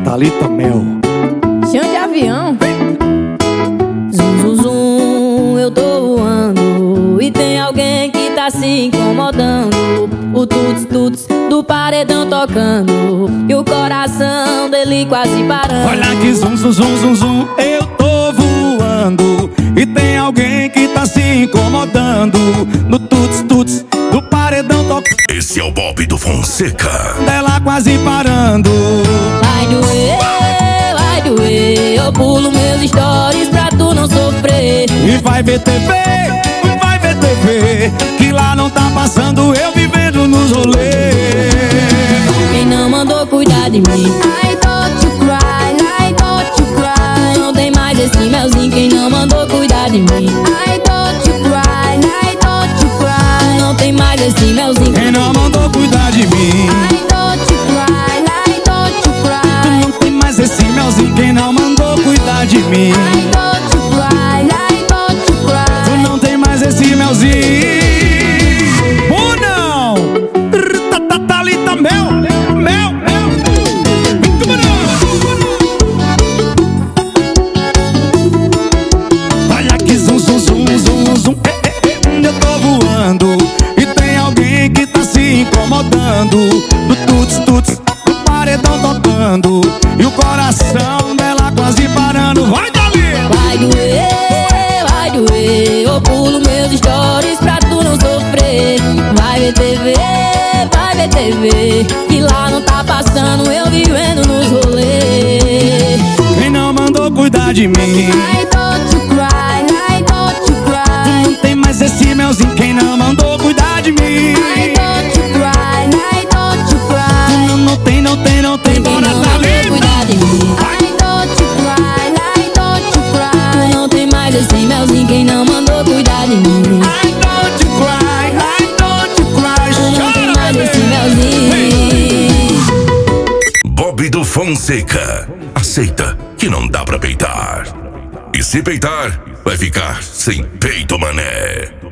Thalita Mel. Chão de avião. Zum, zum, zum, eu tô voando e tem alguém que tá se incomodando. O tuts, tuts do paredão tocando e o coração dele quase parando. Olha que zum, zum, zum, zum, zum, eu tô voando e tem alguém que tá se incomodando. No tuts, tuts do paredão tocando. Esse é o Bob do Fonseca. Dela quase parando. Vai doer, eu pulo meus stories pra tu não sofrer. E vai ver TV, que lá não tá passando eu vivendo nos rolês. Quem não mandou cuidar de mim? I don't you cry, I don't you cry. Não tem mais esse melzinho. Quem não mandou cuidar de mim? I don't you cry, I don't you cry. Não tem mais esse melzinho. Quem não mandou cuidar de mim? I don't you cry, I don't you cry. Não tem mais esse melzinho. Quem não mandou cuidar de mim? I don't you cry, I don't you cry. Não tem mais esse melzinho. Ou não? Thalita Mel, Mel, Mel. Olha que zum, zum, zum, zum, zum. Eu tô voando e tem alguém que tá se incomodando. Do tuts, tuts, do paredão tocando e o coração dela quase parando. Vai, Dali! Vai doer, eu pulo meus stories pra tu não sofrer. Vai ver TV, que lá não tá passando eu vivendo nos rolês. Quem não mandou cuidar de mim? I don't you cry, I don't you cry. Não tem mais esse melzinho. Quem não mandou cuidar de mim? I don't you cry, I don't you cry. Não tem, não tem, não tem. Quem Bora, não mandou cuidar de mim? Thalita! I don't you cry, I don't you cry. Não tem mais esse melzinho. Quem não mandou cuidar de mim? I don't you cry, I don't you cry. Não tem Chora, mais esse bebê. melzinho. Bob do Fonseca. Aceita que não dá pra peitar. E se peitar, vai ficar sem peito, mané.